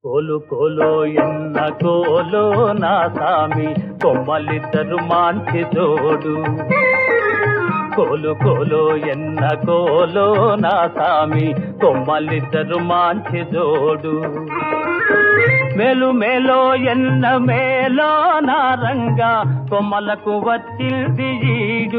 కోలు కోలో ఎన్న కోలో నా సామి కొమ్మలిద్దరు మాంచి జోడు. కోలు కోలో ఎన్న కోలో నా సామి కొమ్మలిద్దరు మాంచి జోడు. మేలు మేలో ఎన్న మేలో నా రంగా కొమ్మలకు వచ్చింది ఈడు.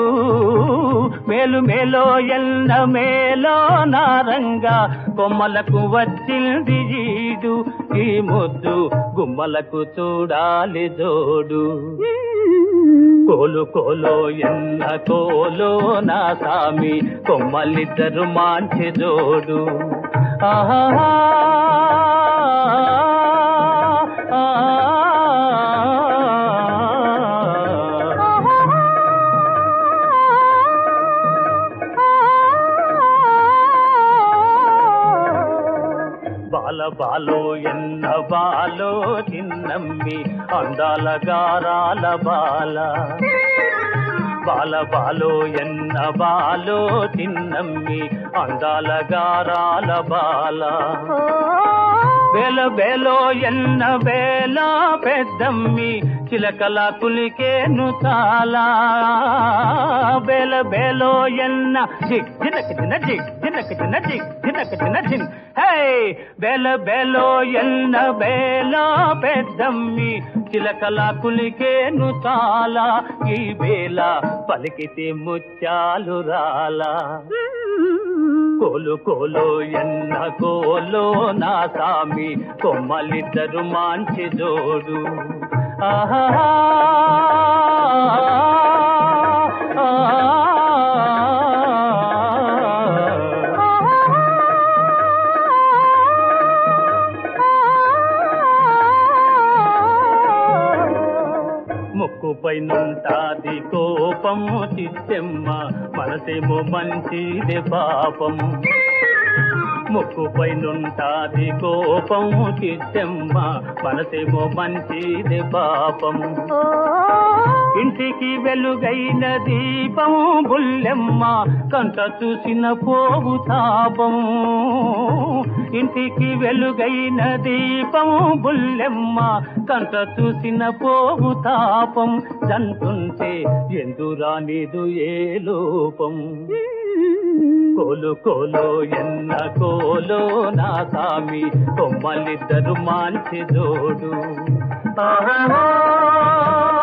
మేలు మేలో ఎన్న మేలో నా రంగా కొమ్మలకు వచ్చింది ఈడు. ఈ ముద్దు గుమ్మలకు చూడాలి జోడు. కోలు కోలో ఎన్న కోలో నా సామి కొమ్మలిద్దరు మాంచి జోడు. ఆహా బాల బాలో ఎన్న బాలో చిన్నమ్మి అందాల గారాల బాల. బాల బాలో ఎన్న బాలో చిన్నమ్మి అందాల గారాల బాల. బేల బేలో ఎన్న బేల పెద్దమ్మి చిలకల కులికేను చాలా. బేల బేలో ఎన్న జిగ్ జినక జిన జిగ్ జినక జిన జిగ్ జినక జిన జిన్. హే బేల బేలో ఎన్న బేల పెద్దమ్మి చిలకల కులికేను చాలా. ఈ బేల పలికితే ముత్యాలు రాలా. కోలు కోలో ఎన్న కోలో నా సామి కొమ్మలిద్దరు మాంచి జోడు. ఆహా ముక్కుపై నుంటాది కోపము చిత్తెమ్మ మనసేమో మంచిదే పాపం. ముక్కుపై నుంటాది కోపము చిత్తెమ్మ మనసేమో మంచిదే పాపం. ఇంటికి వెలుగైన దీపము బుల్లెమ్మ కంట చూసిన పోవు తాపం. ఇంటికి వెలుగైన దీపము బుల్లెమ్మ కంట చూసిన పోవు తాపం. జంటుంటే ఎందురానిదు ఏ లోపం. కోలు కోలో ఎన్న కోలో నా సామి కొమ్మలిద్దరు మాంచి జోడు. ఆహా